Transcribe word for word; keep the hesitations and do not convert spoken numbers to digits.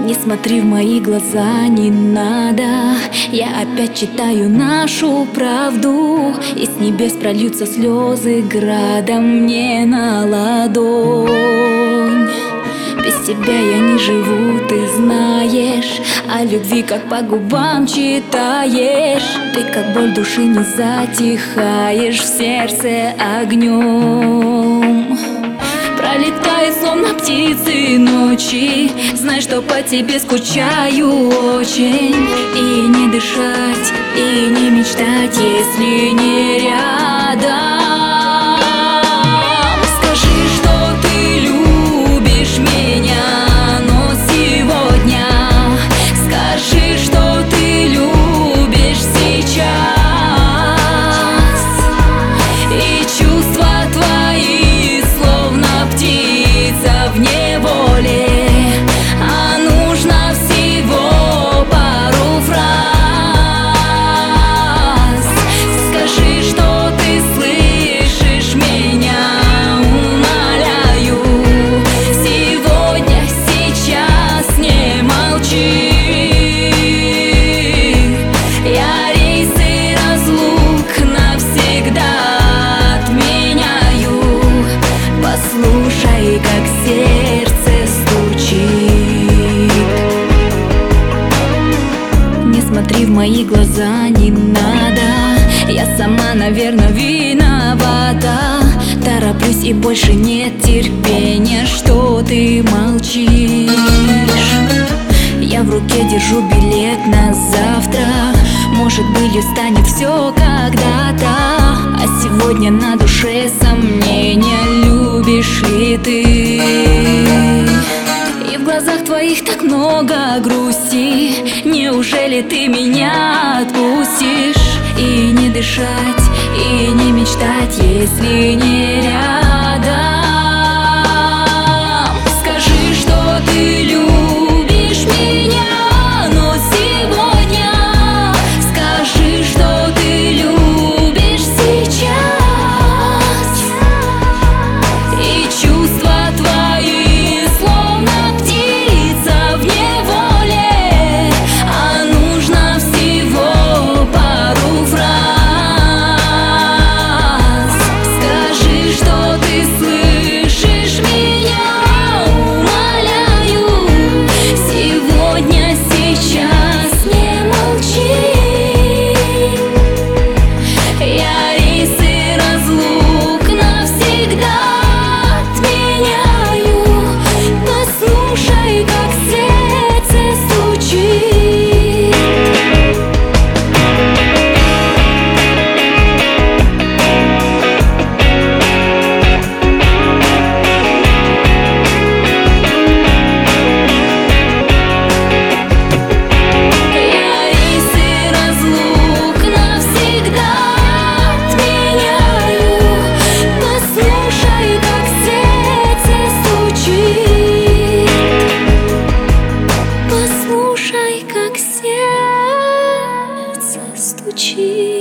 Не смотри в мои глаза, не надо. Я опять читаю нашу правду, и с небес прольются слезы градом мне на ладонь. Без тебя я не живу, ты знаешь. О любви как по губам читаешь. Ты как боль души не затихаешь, в сердце огнем. Пролетают словно птицы ночи. Знай, что по тебе скучаю очень. И не дышать, и не мечтать, если не рядом. Скажи, что ты любишь меня, но сегодня. Скажи, что ты любишь сейчас. И чувства твои словно птица в неволе, а нужно всего пару фраз. Скажи, что ты слышишь меня, умоляю. Сегодня, сейчас не молчи. Я рейсы разлук навсегда отменяю. Послушай, как сердце стучит. Не смотри в мои глаза, не надо. Я сама, наверное, виновата. Тороплюсь и больше нет терпения, что ты молчишь. Я в руке держу билет на завтра. Может быть, станет все когда-то, а сегодня на душе сомнения. Любишь ли ты? И в глазах твоих так много грусти. Неужели ты меня отпустишь? И не дышать, и не мечтать, если не рядом. Скажи, что ты любишь меня, но сегодня. Скажи, что ты любишь сейчас. И чувства твои словно птица в неволе, а нужно всего пару фраз. Скажи, что ты слышишь меня, умоляю. Сегодня, сейчас не молчи. Я рейсы разлук навсегда отменяю. Послушай, как сердце стучит. Я рейсы разлук навсегда отменяю. Послушай, как сердце стучит. Послушай, как сердце стучит.